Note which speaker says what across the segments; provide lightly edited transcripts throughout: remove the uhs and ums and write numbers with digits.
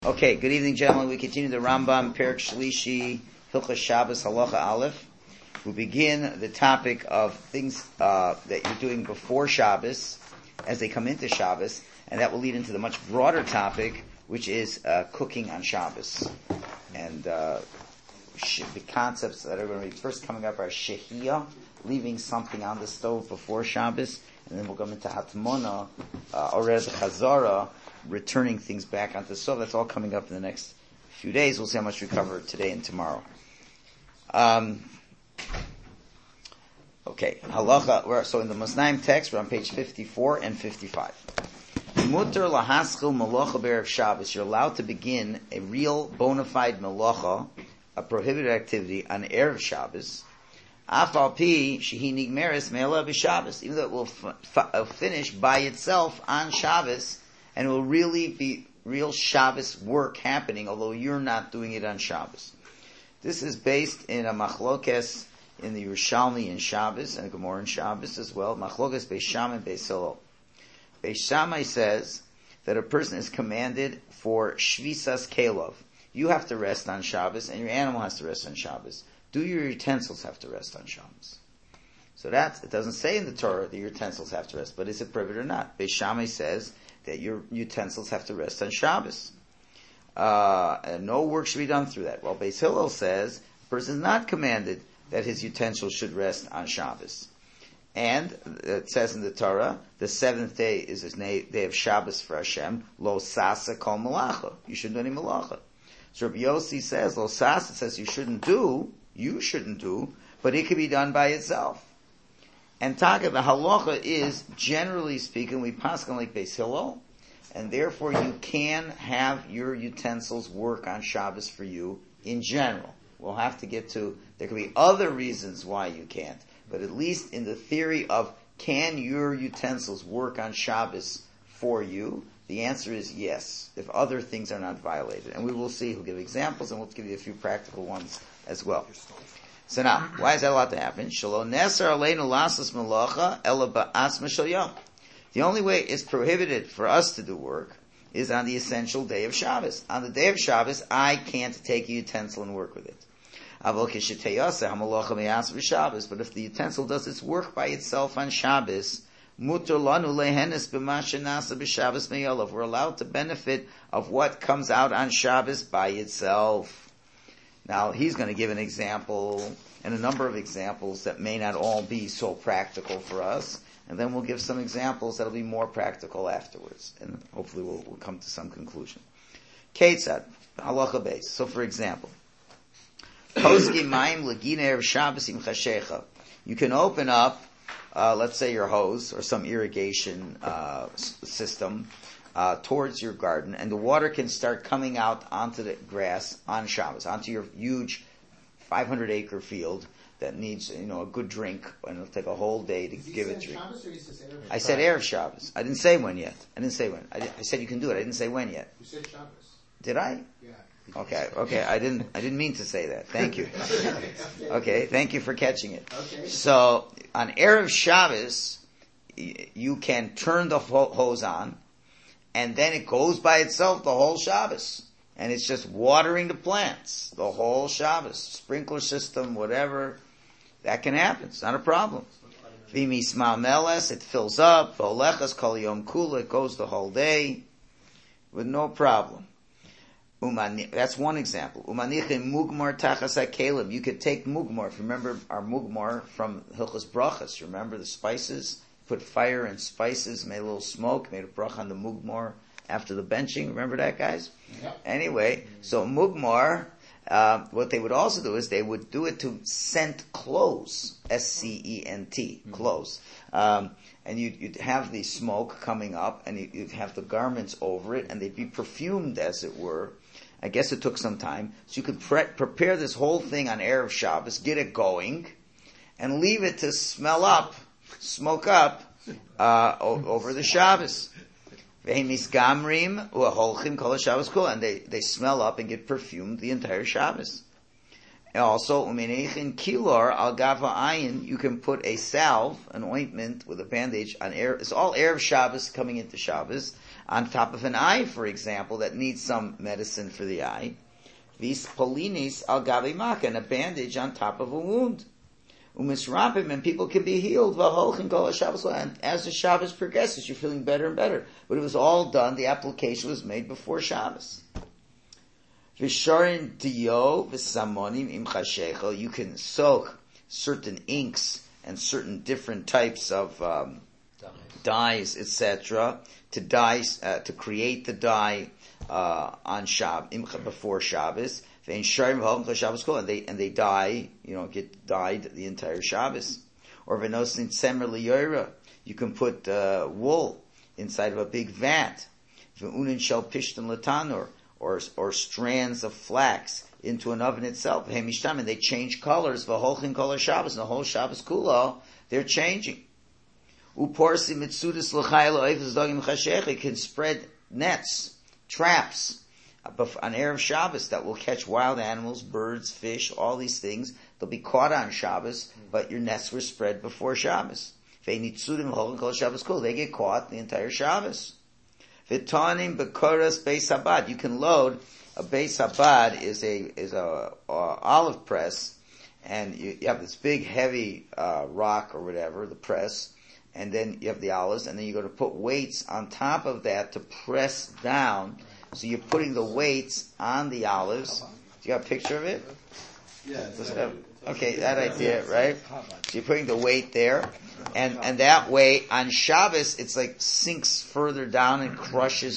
Speaker 1: Okay, good evening, gentlemen. We continue the Rambam, Perek Shlishi, Hilchos Shabbos, Halacha Aleph. We begin the topic of things that you're doing before Shabbos, as they come into Shabbos, and that will lead into the much broader topic, which is cooking on Shabbos. And the concepts that are going to be first coming up are Shehiyah, leaving something on the stove before Shabbos, and then we'll go into Hatmona, or rather Chazara, returning things back onto the stove. That's all coming up in the next few days. We'll see how much we cover today and tomorrow. Okay, halacha. So in the Masnaim text, we're on page 54 and 55. Mutter lahaschil melacha be'erev Shabbos. You're allowed to begin a real bona fide melacha, a prohibited activity, on erev Shabbos. Afal pi shehi nigmeres me'ela b'Shabbos. Even though it will finish by itself on Shabbos, and it will really be real Shabbos work happening, although you're not doing it on Shabbos. This is based in a machlokes in the Yerushalmi in Shabbos, and the Gemara in Shabbos as well. Machlokes Beis Shammai and Beis Hillel. Beis Shammai says that a person is commanded for shvisas kelov. You have to rest on Shabbos, and your animal has to rest on Shabbos. Do your utensils have to rest on Shabbos? So it doesn't say in the Torah that your utensils have to rest, but is it prohibited or not? Beis Shammai says that your utensils have to rest on Shabbos. And no work should be done through that. Well, Beis Hillel says the person is not commanded that his utensils should rest on Shabbos. And it says in the Torah, the seventh day is his day of Shabbos for Hashem. Lo sasa kol malacha. You shouldn't do any malacha. So Rabbi Yossi says, Lo sasa says you shouldn't do, but it could be done by itself. And Taka, the halacha is, generally speaking, we paskin like Beis Hillel, and therefore you can have your utensils work on Shabbos for you in general. We'll have to get to, there could be other reasons why you can't, but at least in the theory of, can your utensils work on Shabbos for you? The answer is yes, if other things are not violated. And we will see, he'll give examples, and we'll give you a few practical ones as well. So now, why is that allowed to happen? The only way it's prohibited for us to do work is on the essential day of Shabbos. On the day of Shabbos, I can't take a utensil and work with it. But if the utensil does its work by itself on Shabbos, we're allowed to benefit of what comes out on Shabbos by itself. Now, he's going to give an example, and a number of examples that may not all be so practical for us, and then we'll give some examples that'll be more practical afterwards, and hopefully we'll come to some conclusion. Ketzad, halacha beis. So, for example, you can open up, let's say your hose, or some irrigation system, towards your garden, and the water can start coming out onto the grass on Shabbos, onto your huge 500-acre field that needs, a good drink, and it'll take a whole day to give it drink. I said Erev Shabbos. I didn't say when yet. I said you can do it. I didn't say when yet.
Speaker 2: You said Shabbos.
Speaker 1: Did I?
Speaker 2: Yeah.
Speaker 1: Okay. I didn't mean to say that. Thank you. Okay. Thank you for catching it.
Speaker 2: Okay.
Speaker 1: So on Erev Shabbos, you can turn the hose on, and then it goes by itself the whole Shabbos. And it's just watering the plants the whole Shabbos. Sprinkler system, whatever. That can happen. It's not a problem. V'misma meles, it fills up. V'olechas kol yom kula, it goes the whole day with no problem. That's one example. Umanichim mugmar tachas hakelim. You could take mugmar. If you remember our mugmar from Hilchos Brachas, remember the spices? Put fire and spices, made a little smoke, made a brach on the mugmar after the benching. Remember that, guys?
Speaker 2: Yep.
Speaker 1: Anyway, so mugmar, what they would also do is they would do it to scent clothes. S-C-E-N-T, clothes. And you'd have the smoke coming up, and you'd have the garments over it, and they'd be perfumed, as it were. I guess it took some time. So you could prepare this whole thing on Erev Shabbos, get it going, and leave it to smoke up, over the Shabbos. And they smell up and get perfumed the entire Shabbos. And also, umenechin kilor al gava ayin, you can put a salve, an ointment with a bandage on it's all Erev Shabbos coming into Shabbos, on top of an eye, for example, that needs some medicine for the eye. Vis polinis al gave maka, and a bandage on top of a wound. Umisrapim, and people can be healed. V'holchin kol Shabbos, and as the Shabbos progresses, you're feeling better and better. But it was all done. The application was made before Shabbos. Visharin diyo v'samonim im chashecho. You can soak certain inks and certain different types of dyes, etc., to dye, to create the dye on Shabbos before Shabbos. And they dye, get dyed the entire Shabbos. Or v'nosin tzemer liyoira. You can put wool inside of a big vat. V'unin shel pishtan latanur. Or strands of flax into an oven itself. And they change colors. V'holchin kol Shabbos, and the whole Shabbos kula, they're changing. Uporsi mitzudas l'chayil oifes dogim chashech. It can spread nets, traps, on Erev Shabbos that will catch wild animals, birds, fish, all these things. They'll be caught on Shabbos, but your nets were spread before Shabbos. They get caught the entire Shabbos. V'tanim b'koras beis habad. You can load a beis habad is a olive press, and you have this big heavy rock or whatever, the press, and then you have the olives, and then you go to put weights on top of that to press down. So you're putting the weights on the olives. You got a picture of it?
Speaker 2: Yeah.
Speaker 1: Okay, that idea, right? So you're putting the weight there, and that way on Shabbos it's like sinks further down and crushes,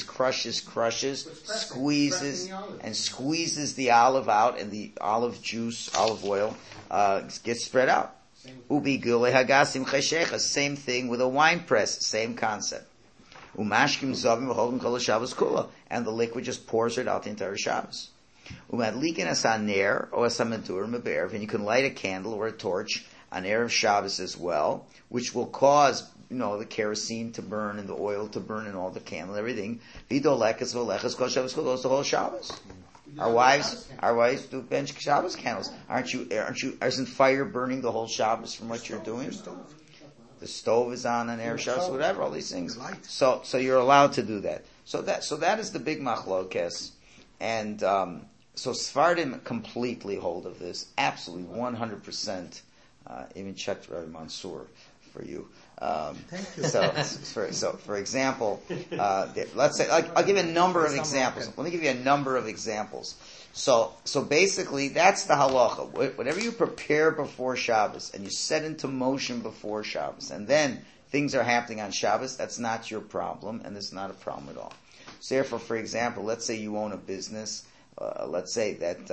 Speaker 1: squeezes the olive out, and the olive juice, olive oil, gets spread out. Ubi gule hagasim cheshecha, same thing with a wine press, same concept. Umashkim zavim v'holchin kol Shabbos kula, and the liquid just pours it out the entire Shabbos. Umadlikin asaner or asamentur meber, and you can light a candle or a torch on Erev Shabbos as well, which will cause the kerosene to burn and the oil to burn and all the candle and everything. Vidolekas v'leches kol Shabbos kula, the whole Shabbos. Our wives do bench Shabbos candles. Isn't fire burning the whole Shabbos from what you're doing? The stove is on Erev Shabbos, whatever, all these things. So you're allowed to do that. So that is the big machlokes. And, so Sfardim completely hold of this. Absolutely, 100%. Even checked Rabbi Mansour for you.
Speaker 2: Thank you.
Speaker 1: So for example, let's say, I'll give you a number of examples. Let me give you a number of examples. So basically, that's the halacha. Whatever you prepare before Shabbos, and you set into motion before Shabbos, and then things are happening on Shabbos, that's not your problem, and it's not a problem at all. So therefore, for example, let's say you own a business, let's say that,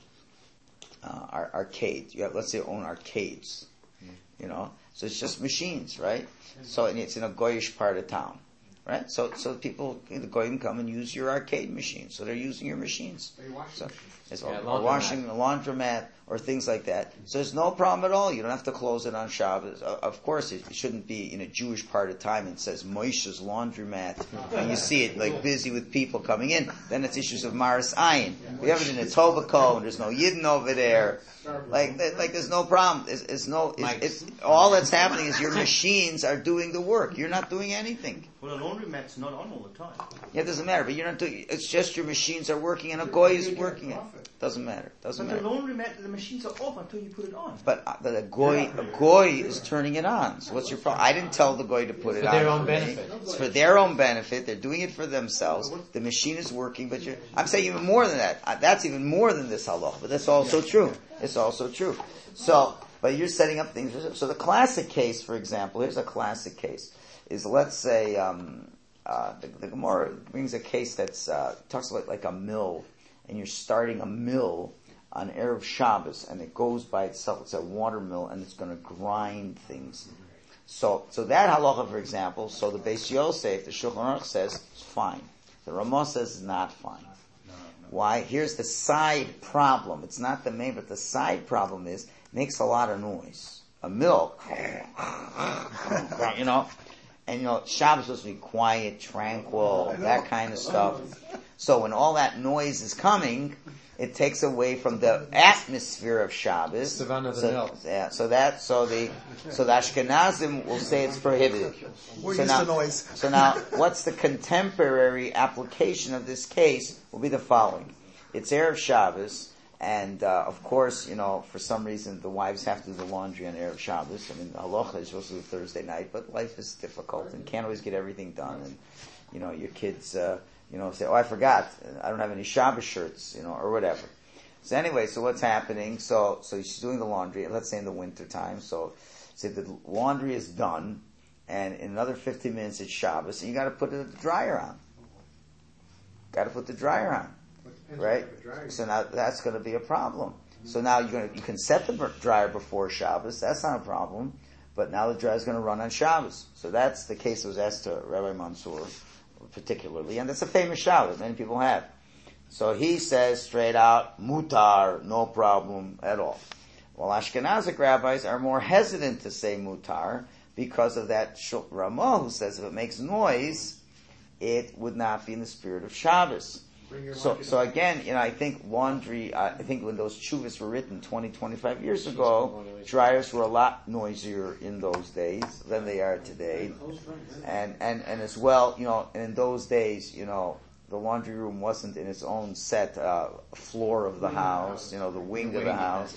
Speaker 1: arcade, let's say you own arcades, so it's just machines, right? So, and it's in a goyish part of town, right? So people, the goyim come and use your arcade machines, so they're using your machines. So it's washing a laundromat or things like that. So there's no problem at all. You don't have to close it on Shabbos. Of course, it shouldn't be in a Jewish part of time. It says Moshe's laundromat, and you see it like busy with people coming in. Then it's issues of Maris Ayin. We have it in a Tovako, and there's no Yidden over there. Like there's no problem. It's all that's happening is your machines are doing the work. You're not doing anything.
Speaker 3: Well, the laundromat's not on all the time.
Speaker 1: Yeah, it doesn't matter. But you're not doing. It's just your machines are working, and a goy is working it. Doesn't matter.
Speaker 3: But the laundromat, the machines are off until you put it on.
Speaker 1: But a goy is turning it on. So what's your problem? I didn't tell the goy to put it on.
Speaker 4: For their own benefit.
Speaker 1: It's for their own benefit. They're doing it for themselves. The machine is working, but I'm saying even more than that. That's even more than this halach. But that's also true. It's also true. So, but you're setting up things. So the classic case, for example, here's a classic case, is let's say, the Gemara brings a case that's, talks about like a mill, and you're starting a mill on Erev Shabbos, and it goes by itself. It's a water mill, and it's going to grind things. So that halacha, for example, so the Beis Yosef, the Shulchan Aruch says, it's fine. The Ramah says it's not fine. Why? Here's the side problem. It's not the main, but the side problem is, it makes a lot of noise. A mill, and Shabbos is supposed to be quiet, tranquil, that kind of stuff. So when all that noise is coming, it takes away from the atmosphere of Shabbos.
Speaker 4: Savannah the
Speaker 1: So,
Speaker 4: Nell.
Speaker 1: yeah, so the Ashkenazim will say it's prohibited.
Speaker 2: We're
Speaker 1: So
Speaker 2: used
Speaker 1: now,
Speaker 2: to noise.
Speaker 1: so now, what's the contemporary application of this case will be the following. It's Erev Shabbos, and of course, for some reason the wives have to do the laundry on Erev Shabbos. I mean, the halacha is supposed to do Thursday night, but life is difficult and can't always get everything done. And, your kids, say, oh, I forgot, I don't have any Shabbos shirts, or whatever. So anyway, so what's happening? So she's doing the laundry, let's say in the winter time. So say the laundry is done, and in another 15 minutes it's Shabbos, and you gotta put the dryer on. Gotta put the dryer on. Right? So now that's gonna be a problem. So now you can set the dryer before Shabbos, that's not a problem, but now the dryer's gonna run on Shabbos. So that's the case that was asked to Rabbi Mansour, particularly, and that's a famous shah that many people have. So he says straight out, mutar, no problem at all. Well, Ashkenazic rabbis are more hesitant to say mutar because of that Ramah who says if it makes noise, it would not be in the spirit of Shabbos. So again, I think laundry, I think when those chuvas were written 20, 25 years ago, dryers were a lot noisier in those days than they are today. And as well, and in those days, the laundry room wasn't in its own set, floor of the house, the wing of the house.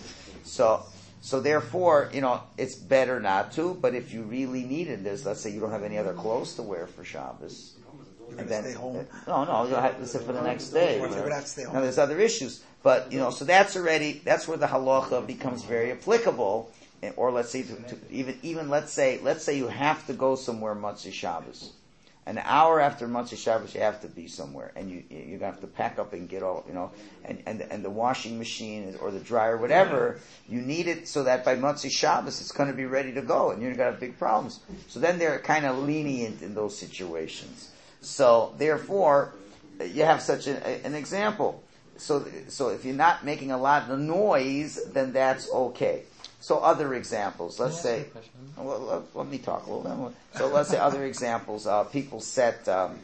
Speaker 1: So therefore, it's better not to, but if you really need it, let's say you don't have any other clothes to wear for Shabbos.
Speaker 2: And then stay home.
Speaker 1: No, you'll have to sit for the next day.
Speaker 2: Or if you're gonna have to stay home.
Speaker 1: Now there's other issues, but so that's where the halacha becomes very applicable. Or let's say even let's say you have to go somewhere Motzei Shabbos. An hour after Motzei Shabbos, you have to be somewhere, and you're gonna have to pack up and get all, and the washing machine or the dryer, whatever, you need it so that by Motzei Shabbos it's going to be ready to go, and you're gonna have big problems. So then they're kind of lenient in those situations. So therefore, you have such an example. So if you're not making a lot of noise, then that's okay. So other examples, let's say, let me talk a little bit. So let's say other examples, people set,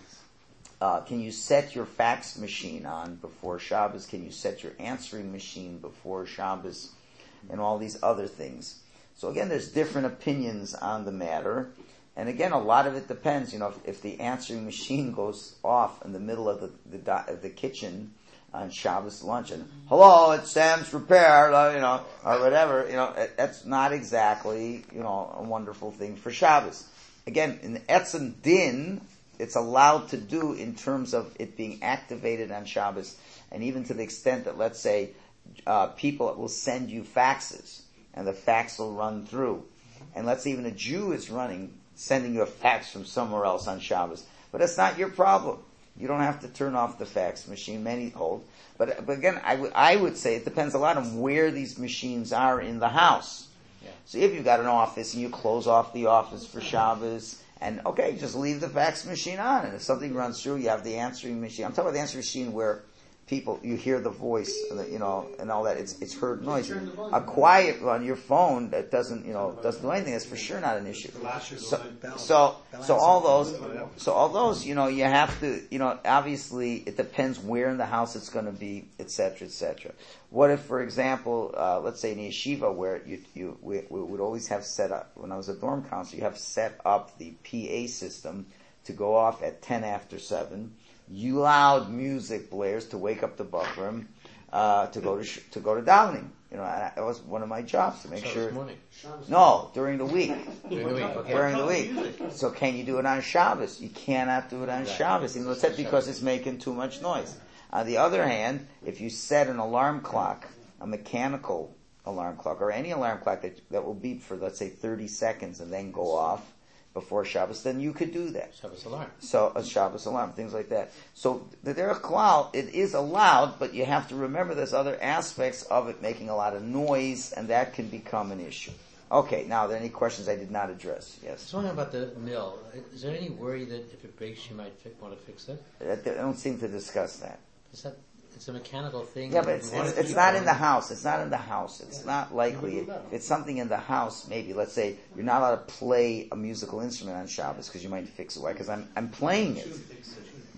Speaker 1: can you set your fax machine on before Shabbos? Can you set your answering machine before Shabbos? And all these other things. So again, there's different opinions on the matter. And again, a lot of it depends, if the answering machine goes off in the middle of the kitchen on Shabbos lunch and, hello, it's Sam's Repair, or whatever, that's not exactly, a wonderful thing for Shabbos. Again, in Etzem Din, it's allowed to do in terms of it being activated on Shabbos, and even to the extent that, let's say, people will send you faxes, and the fax will run through. And let's say even a Jew is sending you a fax from somewhere else on Shabbos. But that's not your problem. You don't have to turn off the fax machine, many hold. But again, I would say it depends a lot on where these machines are in the house. Yeah. So if you've got an office and you close off the office for Shabbos, and okay, just leave the fax machine on, and if something runs through, you have the answering machine. I'm talking about the answering machine where you hear the voice, and all that. It's heard noise. A quiet on your phone that doesn't do anything. That's for sure not an issue. So all those, you have to, obviously it depends where in the house it's going to be, etc., etc. What if, for example, let's say in yeshiva where we would always have set up, when I was a dorm counselor, you have set up the PA system to go off at 10 after 7. Loud music blares to wake up the Bachrim, to go to davening. That was one of my jobs to make sure.
Speaker 4: Morning.
Speaker 1: No, during the week.
Speaker 4: Okay.
Speaker 1: During the week. So can you do it on Shabbos? You cannot do it on Shabbos, because it's making too much noise. On the other hand, if you set an alarm clock, a mechanical alarm clock, or any alarm clock that will beep for, let's say, 30 seconds and then go off before Shabbos, then you could do that.
Speaker 4: Shabbos alarm.
Speaker 1: So a Shabbos alarm, things like that. So the derech klal, it is allowed, but you have to remember there's other aspects of it making a lot of noise, and that can become an issue. Okay, now are there any questions I did not address? Yes.
Speaker 4: Just wondering about the mill. Is there any worry that if it breaks, you might want to fix it?
Speaker 1: I don't seem to discuss that.
Speaker 4: It's a mechanical thing.
Speaker 1: Yeah, but it's not in the house. It's not in the house. It's not likely. If it's something in the house, maybe. Let's say you're not allowed to play a musical instrument on Shabbos because you might fix it. Why? Because I'm playing it.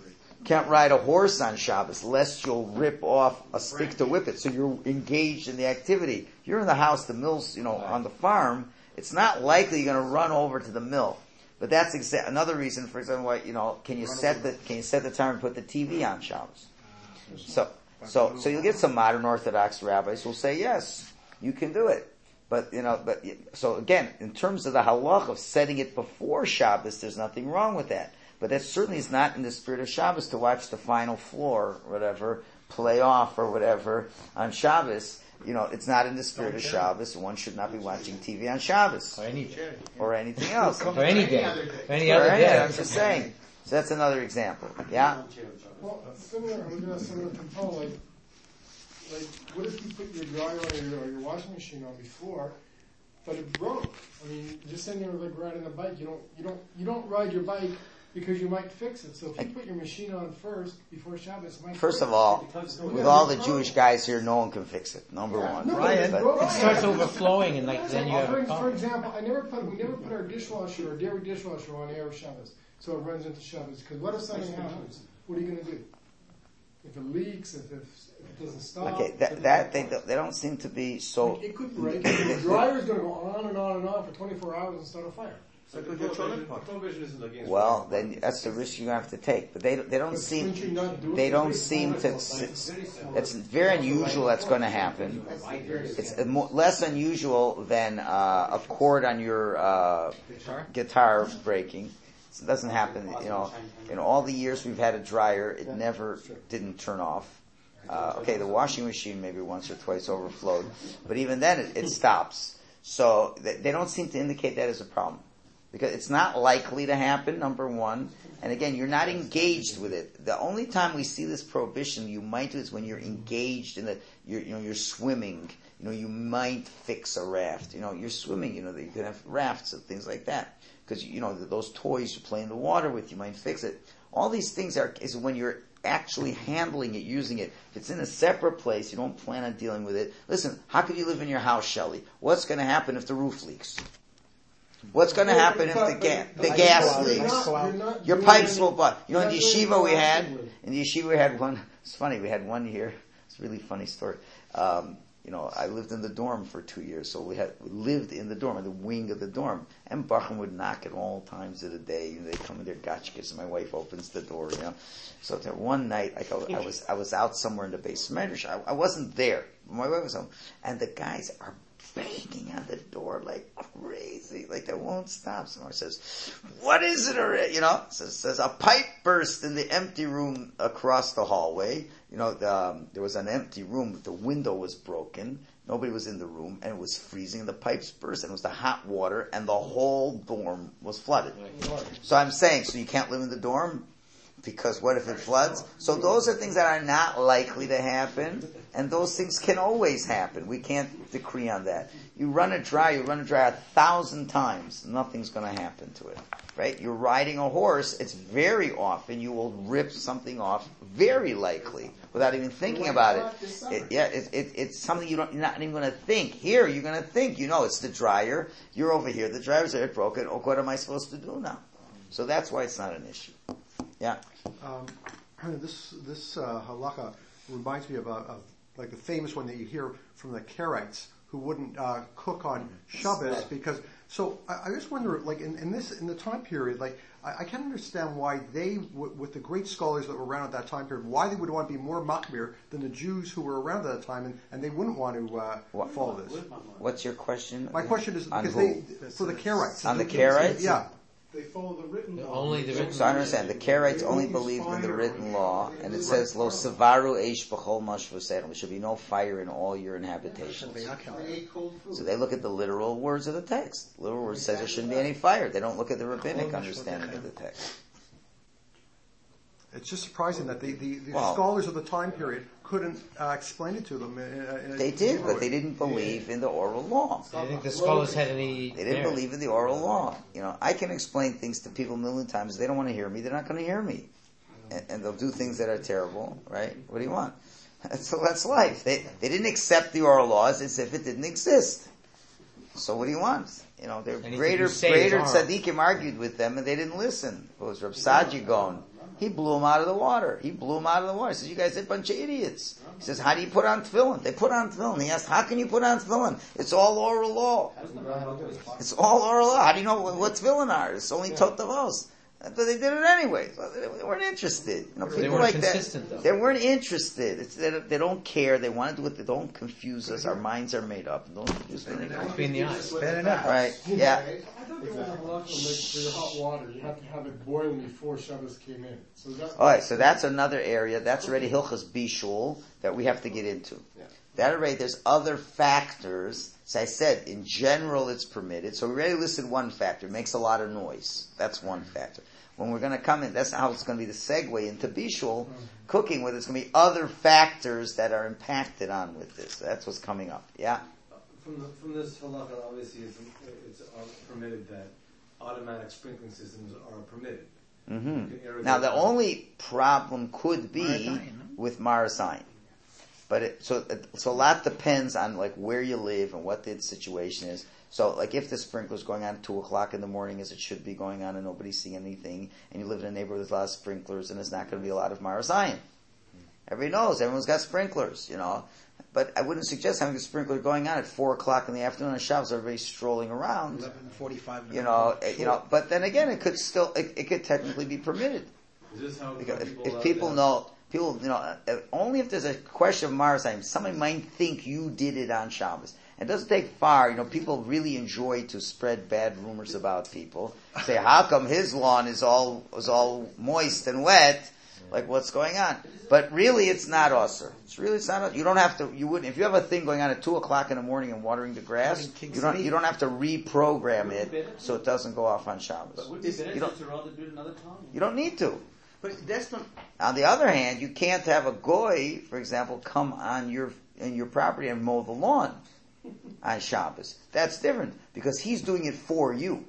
Speaker 1: can't ride a horse on Shabbos, lest you'll rip off a stick to whip it. So you're engaged in the activity. You're in the house, the mill's, on the farm. It's not likely you're going to run over to the mill. But that's another reason, for example, why, can you set the time and put the TV on Shabbos? So you'll get some modern Orthodox rabbis who'll say, yes, you can do it. So again, in terms of the halach of setting it before Shabbos, there's nothing wrong with that. But that certainly is not in the spirit of Shabbos to watch the Final Four, or whatever, play off or whatever on Shabbos. It's not in the spirit of Shabbos. One should not be watching TV on Shabbos. Or anything else.
Speaker 4: Or any day. Or any other day.
Speaker 1: I'm just saying. So that's another example. Yeah?
Speaker 5: Well, similar control, like, what if you put your dryer or your washing machine on before, but it broke? I mean, just sitting there like riding a bike, you don't ride your bike because you might fix it. So if you put your machine on first before Shabbos,
Speaker 1: first of all, with all the Jewish guys here, no one can fix it. Number one.
Speaker 4: It starts overflowing, and then you have a problem.
Speaker 5: For example, we never put our dishwasher or dairy dishwasher on air of Shabbos, so it runs into Shabbos. Because what if something happens? What are you going to do? If it leaks, if it doesn't stop.
Speaker 1: Okay, they don't seem to be so.
Speaker 5: It could break. The dryer is going to go on and on and on for 24 hours and start a fire.
Speaker 1: Well, then that's the risk you have to take. But they don't seem to. It's very unusual that's going to happen. It's less unusual than a cord on your guitar breaking. It doesn't happen. In all the years we've had a dryer, it never didn't turn off. The washing machine maybe once or twice overflowed, but even then it stops. So they don't seem to indicate that as a problem. Because it's not likely to happen, number one. And again, you're not engaged with it. The only time we see this prohibition you might do is when you're engaged in you're swimming. You might fix a raft. You're swimming, you can have rafts and things like that. Because, those toys you play in the water with, you might fix it. All these things is when you're actually handling it, using it. If it's in a separate place, you don't plan on dealing with it. Listen, how could you live in your house, Shelley? What's going to happen if the roof leaks? What's going to happen if the gas leaks? Your pipes will bust. In the yeshiva we had one. It's funny. We had one year. It's a really funny story. I lived in the dorm for 2 years, so we lived in the dorm, in the wing of the dorm. And Bachman would knock at all times of the day. They come in their gotchkas, and my wife opens the door. So one night, I was out somewhere in the basement. I wasn't there. My wife was home, and the guys are banging on the door like crazy, like they won't stop. Someone says, "What is it already?" Says a pipe burst in the empty room across the hallway. There was an empty room. The window was broken. Nobody was in the room, and it was freezing. And the pipes burst, and it was the hot water, and the whole dorm was flooded. So I'm saying, so you can't live in the dorm? Because what if it floods? So those are things that are not likely to happen, and those things can always happen. We can't decree on that. You run a dryer 1,000 times, nothing's going to happen to it, right? You're riding a horse, it's very often you will rip something off, very likely, without even thinking about it. It's something you're not even going to think. Here, you're going to think, it's the dryer, you're over here, the dryer's there, it's broken, what am I supposed to do now? So that's why it's not an issue. Yeah.
Speaker 6: This halakha reminds me of like the famous one that you hear from the Karaites who wouldn't cook on Shabbos because. So I just wonder, like in the time period, like I can't understand why they, with the great scholars that were around at that time period, why they would want to be more machmir than the Jews who were around at that time, and they wouldn't want to follow this.
Speaker 1: What's your question?
Speaker 6: My question is because for the Karaites.
Speaker 1: On the Karaites?
Speaker 6: Yeah.
Speaker 5: They follow the written law.
Speaker 4: Only the written
Speaker 1: So I understand. The Karaites only believed in the written law, and it says, Lo savaru eish b'chol mashvaserim. There should be no fire in all your inhabitations. So they look at the literal words of the text. The literal words says there shouldn't be any fire. They don't look at the rabbinic understanding of the text.
Speaker 6: It's just surprising that the scholars of the time period couldn't explain it to them.
Speaker 1: They did, but they didn't believe in the oral law.
Speaker 4: I think the scholars had any.
Speaker 1: They didn't believe in the oral law. I can explain things to people a million times. They don't want to hear me. They're not going to hear me, and they'll do things that are terrible. Right? What do you want? So that's life. They didn't accept the oral laws as if it didn't exist. So what do you want? Their greater tzaddikim argued with them, and they didn't listen. It was Reb Saji Gaon. He blew him out of the water. He says, you guys are a bunch of idiots. He says, how do you put on tefillin? They put on tefillin. He asked, how can you put on tefillin? It's all oral law. It's all oral law. How do you know what tefillin are? It's only totavos. But they did it anyway. So they weren't interested. People
Speaker 4: they weren't
Speaker 1: like
Speaker 4: consistent,
Speaker 1: that,
Speaker 4: though.
Speaker 1: they weren't interested. They don't care. They want to do it. They don't confuse us. Our minds are made up. Don't confuse anything.
Speaker 4: Between the eyes.
Speaker 3: Fair enough.
Speaker 1: Right? Yeah.
Speaker 5: I thought they were like for your hot water, you have to have it boiling before Shabbos came in. So
Speaker 1: All right. So that's another area. That's already Hilchas Bishul that we have to get into.
Speaker 5: Yeah.
Speaker 1: That already. There's other factors. As I said, in general, it's permitted. So we already listed one factor. It makes a lot of noise. That's one factor. When we're going to come in, that's how it's going to be the segue into Bishul, cooking, where there's going to be other factors that are impacted on with this. That's what's coming up. Yeah?
Speaker 7: From this halacha, obviously, it's permitted that automatic sprinkling systems are permitted.
Speaker 1: Mm-hmm. Now, the only problem could be with Marasayan. But so a lot depends on like where you live and what the situation is. So, like, if the sprinkler's going on at 2 o'clock in the morning, as it should be going on, and nobody's seeing anything, and you live in a neighborhood with a lot of sprinklers, and there's not going to be a lot of Marasayan. Everybody knows, everyone's got sprinklers, But I wouldn't suggest having a sprinkler going on at 4 o'clock in the afternoon on Shabbos, everybody's strolling around.
Speaker 3: 11:45.
Speaker 1: But then again, it could still, it could technically be permitted.
Speaker 7: Is this how
Speaker 1: Because
Speaker 7: people
Speaker 1: if people know, only if there's a question of Marasayan, somebody might think you did it on Shabbos. It doesn't take far. People really enjoy to spread bad rumors about people. Say, how come his lawn is all moist and wet? Like, what's going on? But really, it's not usher. It's not. You don't have to. You wouldn't. If you have a thing going on at 2 o'clock in the morning and watering the grass, you don't have to reprogram it so it doesn't go off on Shabbos.
Speaker 3: But would it be better to rather do it another time?
Speaker 1: You don't need to.
Speaker 3: But that's not.
Speaker 1: On the other hand, you can't have a goy, for example, come on your property and mow the lawn on Shabbos. That's different because he's doing it for you.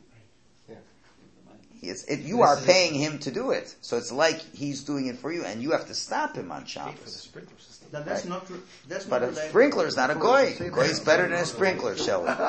Speaker 1: You are paying him to do it, so it's like he's doing it for you, and you have to stop him on Shabbos.
Speaker 3: Now that's
Speaker 1: Right.
Speaker 3: not. That's
Speaker 1: But
Speaker 3: not
Speaker 1: a
Speaker 3: related.
Speaker 1: sprinkler is not a goy. Goy's better than a sprinkler, shall we?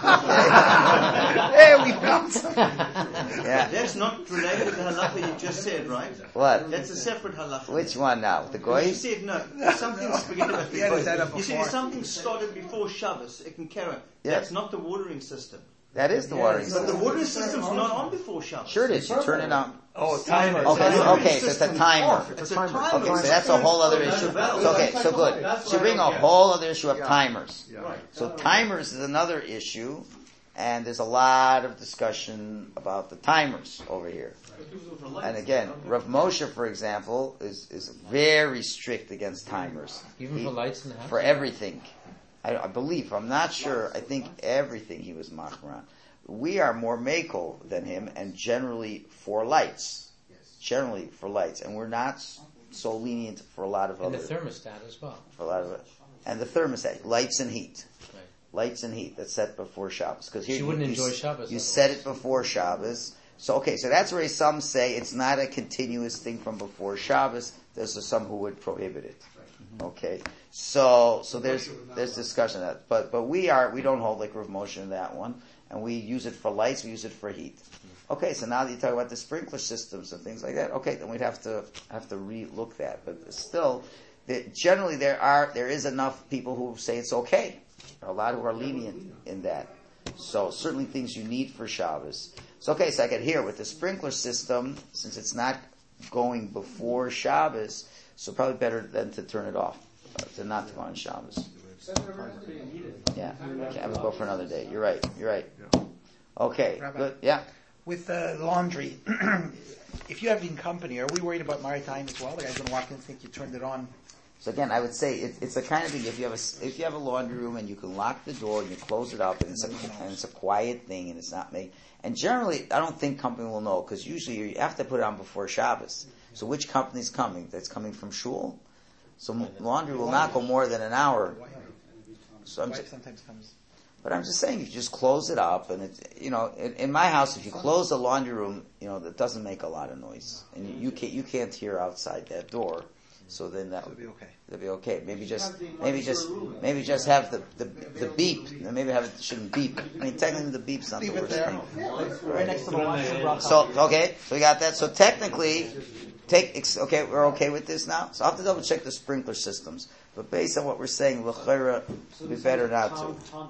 Speaker 3: Hey, we found something.
Speaker 1: Yeah.
Speaker 3: That's not related to the halacha you just said, right?
Speaker 1: What?
Speaker 3: That's a separate halacha.
Speaker 1: Which one now? The
Speaker 3: You
Speaker 1: goy?
Speaker 3: said no. Something's forget about the
Speaker 2: Yeah,
Speaker 3: goy.
Speaker 2: it's that
Speaker 3: You said if something started before Shabbos, it can carry on.
Speaker 1: Yeah.
Speaker 3: That's not the watering system.
Speaker 1: That is the watering
Speaker 3: But
Speaker 1: system.
Speaker 3: the watering system's not on before Shabbos.
Speaker 1: Sure it is. You turn it on.
Speaker 2: Oh, timer.
Speaker 1: Okay, so it's a timer.
Speaker 3: It's a timer.
Speaker 1: Okay, so that's a whole other issue. So good. So you bring a whole other issue of timers.
Speaker 7: Right.
Speaker 1: So timers is another issue, and there's a lot of discussion about the timers over here. And again, Rav Moshe, for example, is very strict against timers.
Speaker 4: Even for lights in the house?
Speaker 1: For everything. I believe, I'm not sure, I think everything he was machran. We are more makel than him, and generally for lights. Generally for lights. And we're not so lenient for a lot of
Speaker 4: And
Speaker 1: other...
Speaker 4: the thermostat as well.
Speaker 1: For a lot of, and the thermostat, lights and heat.
Speaker 4: Right.
Speaker 1: Lights and heat, that's set before Shabbos. Because here
Speaker 4: She wouldn't enjoy Shabbos
Speaker 1: You
Speaker 4: otherwise.
Speaker 1: set it before Shabbos. So that's where some say it's not a continuous thing from before Shabbos. There's some who would prohibit it. Okay, so there's discussion of that, but we don't hold like Rav Moshe in that one, and we use it for lights, we use it for heat. Okay, so now that you talk about the sprinkler systems and things like that, okay, then we'd have to re-look that, but still, generally there is enough people who say it's okay. There are a lot who are lenient in that. So certainly things you need for Shabbos. So okay, so I get here with the sprinkler system, since it's not going before Shabbos. So probably better than to turn it off, to not go on Shabbos. Yeah, okay, I will go for another day. You're right. Okay,
Speaker 2: Rabbi.
Speaker 1: good. Yeah.
Speaker 2: With laundry, if you have in company, are we worried about maritime as well? The guy's going to walk in and think you turned it on.
Speaker 1: So again, I would say it's the kind of thing. If you have a laundry room and you can lock the door and you close it up and it's a quiet thing and it's not made. And generally, I don't think company will know because usually you have to put it on before Shabbos. So which company's coming? That's coming from shul. So laundry will not go more than an hour. So
Speaker 2: Wife sometimes comes.
Speaker 1: But I'm just saying, if you just close it up, and in my house, if you close the laundry room, that doesn't make a lot of noise, and you can't hear outside that door. So then that would
Speaker 2: be okay.
Speaker 1: that'd be okay. Maybe just have the beep. Maybe it shouldn't beep. I mean, technically the beep's not
Speaker 2: Leave
Speaker 1: the
Speaker 2: it
Speaker 1: worst
Speaker 2: there.
Speaker 1: thing.
Speaker 2: Right next to the washroom bracha.
Speaker 1: So we got that. So technically, we're okay with this now. So I'll have to double check the sprinkler systems. But based on what we're saying, l'chera, it'd be better not to.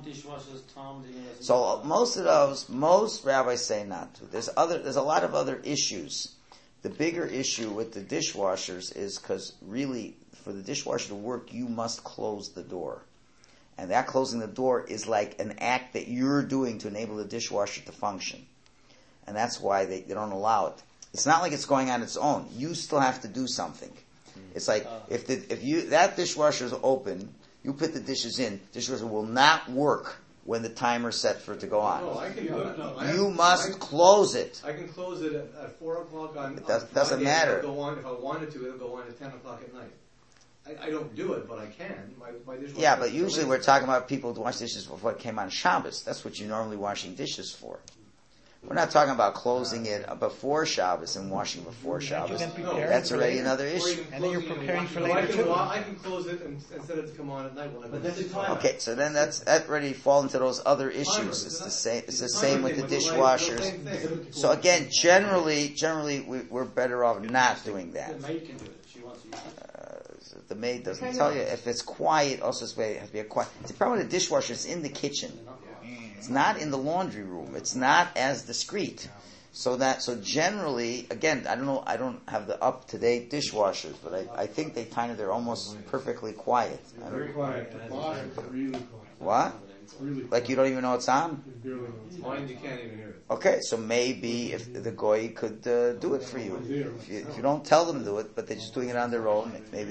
Speaker 1: So most rabbis say not to. There's a lot of other issues. The bigger issue with the dishwashers is because really, for the dishwasher to work, you must close the door. And that closing the door is like an act that you're doing to enable the dishwasher to function. And that's why they don't allow it. It's not like it's going on its own. You still have to do something. It's like, if that dishwasher is open, you put the dishes in, dishwasher will not work when the timer's set for it to go on.
Speaker 7: No, I can do it. No,
Speaker 1: you must close it.
Speaker 7: I can close it at 4 o'clock on
Speaker 1: Doesn't
Speaker 7: Friday.
Speaker 1: matter.
Speaker 7: It'll go on, if I wanted to, it'll go on at 10 o'clock at night. I don't do it, but I can. My dishwasher.
Speaker 1: Yeah, but usually we're talking about people who wash dishes before it came on Shabbos. That's what you're normally washing dishes for. We're not talking about closing it before Shabbos and washing before Shabbos. That's already another issue.
Speaker 2: And then you're preparing for
Speaker 7: No,
Speaker 2: later too.
Speaker 7: I can close it and set it to come on at night when I.
Speaker 3: But that's the time.
Speaker 1: Okay, so then that already fall into those other issues. It's the same. It's the same with the dishwashers. So again, generally, we're better off not doing that.
Speaker 4: The maid can do it. She wants to use it.
Speaker 1: The maid doesn't tell you if it's quiet. Also, it has to be a quiet. The problem with the dishwasher is in the kitchen. It's not in the laundry room. It's not as discreet. So generally, again, I don't have the up-to-date dishwashers, but I think they're almost perfectly quiet.
Speaker 5: Very quiet. The bottom is really quiet.
Speaker 1: What?
Speaker 5: It's really quiet.
Speaker 1: Like you don't even know it's on?
Speaker 5: You barely know it's
Speaker 7: Mine, you can't even hear it.
Speaker 1: Okay, so maybe if the goy could do it for you. If you don't tell them to do it, but they're just doing it on their own, maybe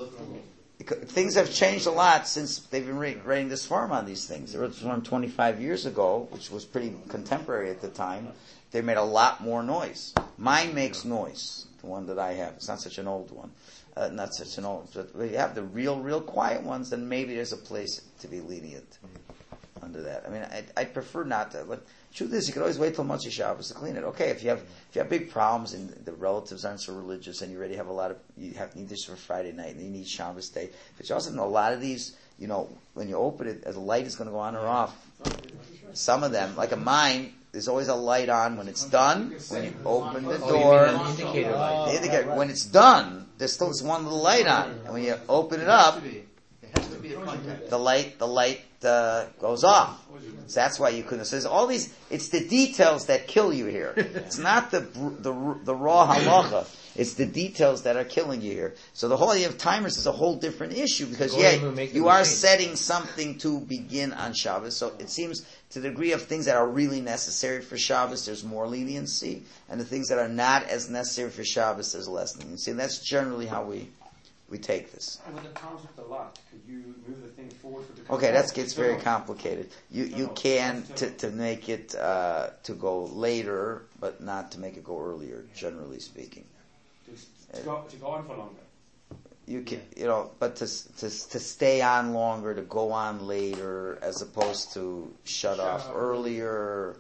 Speaker 1: things have changed a lot since they've been writing this form on these things. There was one 25 years ago, which was pretty contemporary at the time. They made a lot more noise. Mine makes noise, the one that I have. It's not such an old one. Not such an old, but you have the real quiet ones, then maybe there's a place to be lenient under that. I mean, I'd prefer not to. But truth is, you could always wait till Motzei Shabbos to clean it. Okay, if you have big problems and the relatives aren't so religious, and you already have you need this for Friday night, and you need Shabbos day. But you also know a lot of these, when you open it, the light is going to go on or off. Some of them, like a mine, there's always a light on when it's done. When you open the door,
Speaker 4: an indicator light.
Speaker 1: the indicator. When it's done, there's still this one little light on, and when you open it up,
Speaker 3: It has to be a contact.
Speaker 1: the light goes off. So that's why you couldn't. So there's all these. It's the details that kill you here. It's not the raw halacha. It's the details that are killing you here. So the whole idea of timers is a whole different issue because you are setting something to begin on Shabbos. So it seems to the degree of things that are really necessary for Shabbos, there's more leniency, and the things that are not as necessary for Shabbos, there's less leniency. And that's generally how we take this.
Speaker 8: And with the times of the lot, could you move the thing forward for the
Speaker 1: Okay, that gets very complicated. You can to make it to go later, but not to make it go earlier. Generally speaking,
Speaker 8: to go on for longer.
Speaker 1: you can but to stay on longer, to go on later, as opposed to shut off earlier,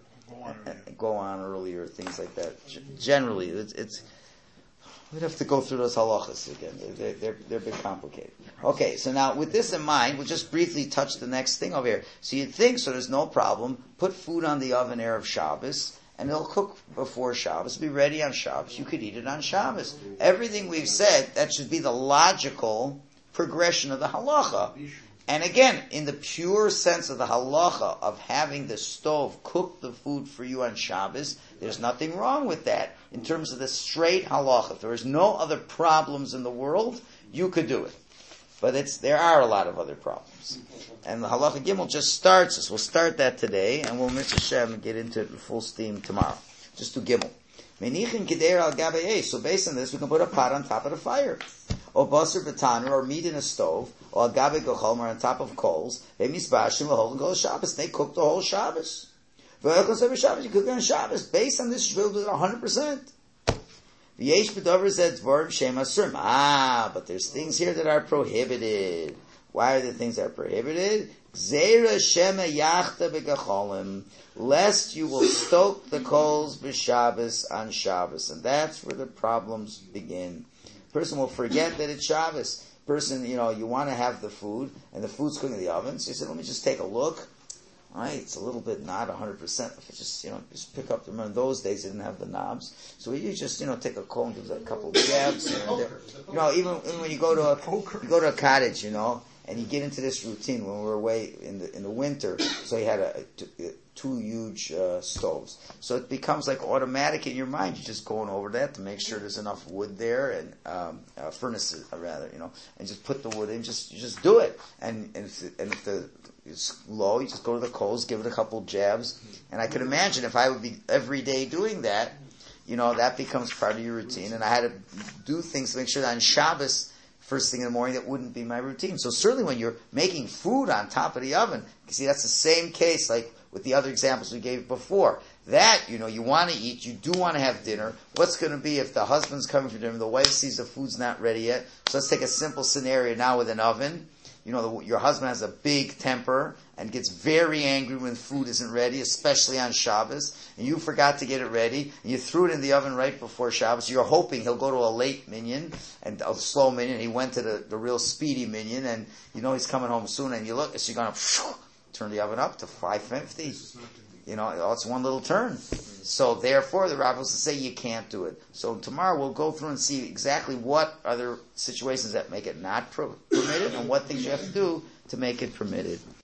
Speaker 1: go on earlier, things like that. Generally, it's. We'd have to go through those halachas again. They're a bit complicated. Okay, so now with this in mind, we'll just briefly touch the next thing over here. So you'd think, so there's no problem, put food on the oven Erev Shabbos, and it'll cook before Shabbos, be ready on Shabbos. You could eat it on Shabbos. Everything we've said, that should be the logical progression of the halacha. And again, in the pure sense of the halacha of having the stove cook the food for you on Shabbos, there's nothing wrong with that. In terms of the straight halacha, if there is no other problems in the world, you could do it. But there are a lot of other problems. And the halacha gimel just starts us. We'll start that today, and we'll Mitzvah Shem get into it full steam tomorrow. Just do gimel. Menichin kider al gabe. So based on this, we can put a pot on top of the fire. Or basar b'tanur, or meat in a stove, or al gabe gochom, or on top of coals. They misbashim l'hol and Shabbos. They cook the whole Shabbos. Shabbos, you cook on Shabbos. Based on this, you will do it 100%. V'yesh b'dover zed dvar shem asur. But there's things here that are prohibited. Why are the things that are prohibited? Gzeira shema yachta b'gacholim, lest you will stoke the coals b'Shabbos on Shabbos, and that's where the problems begin. Person will forget that it's Shabbos. Person, you want to have the food, and the food's cooking in the oven, so you say, let me just take a look. All right, it's a little bit not 100%. If you just pick up, remember in those days they didn't have the knobs. So you just, take a coal and give it a couple of jabs. Even when you go to a cottage, and you get into this routine when we were away in the winter, so you had two huge stoves. So it becomes like automatic in your mind. You're just going over that to make sure there's enough wood there and furnaces rather, and just put the wood in. You just do it. And if it's low, you just go to the coals, give it a couple jabs. And I could imagine if I would be every day doing that, that becomes part of your routine. And I had to do things to make sure that on Shabbos, first thing in the morning, that wouldn't be my routine. So certainly when you're making food on top of the oven, you see that's the same case like with the other examples we gave before. That, you want to eat, you do want to have dinner. What's going to be if the husband's coming for dinner, the wife sees the food's not ready yet? So let's take a simple scenario now with an oven. Your husband has a big temper and gets very angry when food isn't ready, especially on Shabbos, and you forgot to get it ready, and you threw it in the oven right before Shabbos. You're hoping he'll go to a late minyan, and a slow minyan. He went to the real speedy minyan, and he's coming home soon, and you look, so you're going to turn the oven up to 550. It's one little turn. So therefore, the rabbis will say you can't do it. So tomorrow we'll go through and see exactly what other situations that make it not permitted and what things you have to do to make it permitted.